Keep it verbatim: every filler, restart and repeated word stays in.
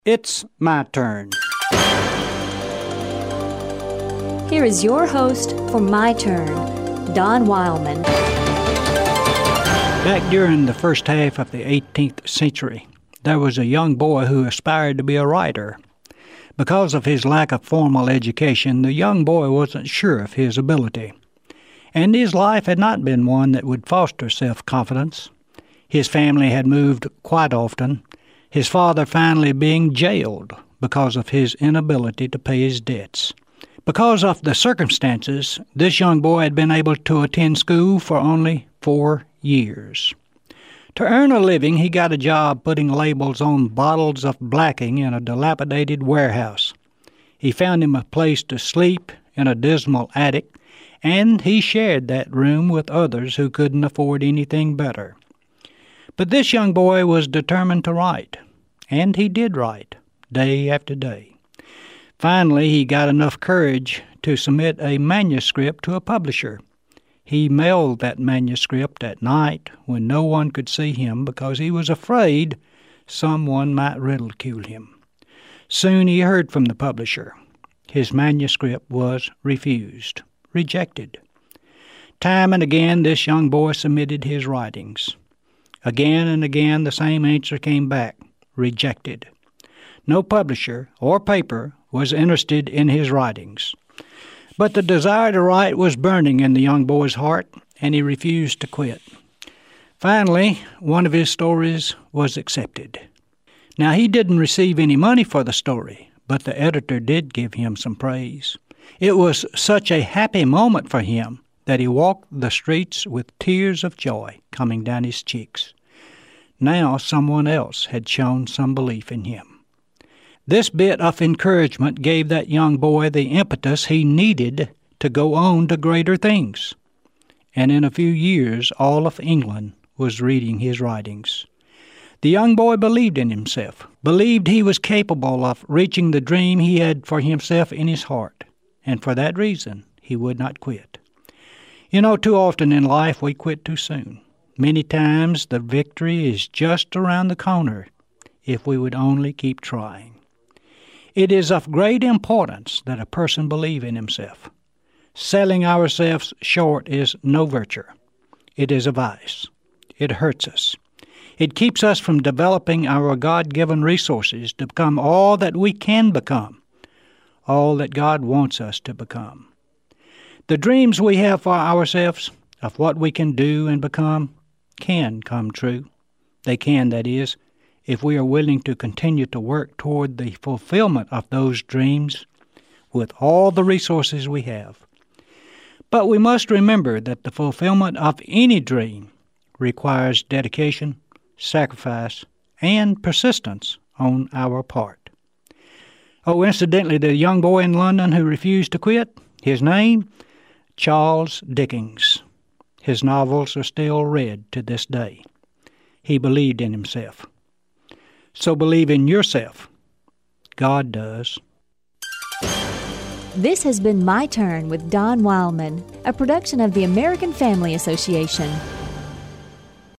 It's my turn. Here is your host for My Turn, Don Wildman. Back during the first half of the eighteenth century, there was a young boy who aspired to be a writer. Because of his lack of formal education, the young boy wasn't sure of his ability. And his life had not been one that would foster self-confidence. His family had moved quite often, his father finally being jailed because of his inability to pay his debts. Because of the circumstances, this young boy had been able to attend school for only four years. To earn a living, he got a job putting labels on bottles of blacking in a dilapidated warehouse. He found him a place to sleep in a dismal attic, and he shared that room with others who couldn't afford anything better. But this young boy was determined to write, and he did write, day after day. Finally, he got enough courage to submit a manuscript to a publisher. He mailed that manuscript at night when no one could see him because he was afraid someone might ridicule him. Soon he heard from the publisher. His manuscript was refused, rejected. Time and again this young boy submitted his writings. Again and again the same answer came back, rejected. No publisher or paper was interested in his writings. But the desire to write was burning in the young boy's heart, and he refused to quit. Finally, one of his stories was accepted. Now, he didn't receive any money for the story, but the editor did give him some praise. It was such a happy moment for him that he walked the streets with tears of joy coming down his cheeks. Now someone else had shown some belief in him. This bit of encouragement gave that young boy the impetus he needed to go on to greater things. And in a few years, all of England was reading his writings. The young boy believed in himself, believed he was capable of reaching the dream he had for himself in his heart, and for that reason, he would not quit. You know, too often in life we quit too soon. Many times the victory is just around the corner if we would only keep trying. It is of great importance that a person believe in himself. Selling ourselves short is no virtue. It is a vice. It hurts us. It keeps us from developing our God-given resources to become all that we can become, all that God wants us to become. The dreams we have for ourselves of what we can do and become can come true. They can, that is, if we are willing to continue to work toward the fulfillment of those dreams with all the resources we have. But we must remember that the fulfillment of any dream requires dedication, sacrifice, and persistence on our part. Oh, incidentally, the young boy in London who refused to quit, his name, Charles Dickens. His novels are still read to this day. He believed in himself. So believe in yourself. God does. This has been My Turn with Don Wildman, a production of the American Family Association.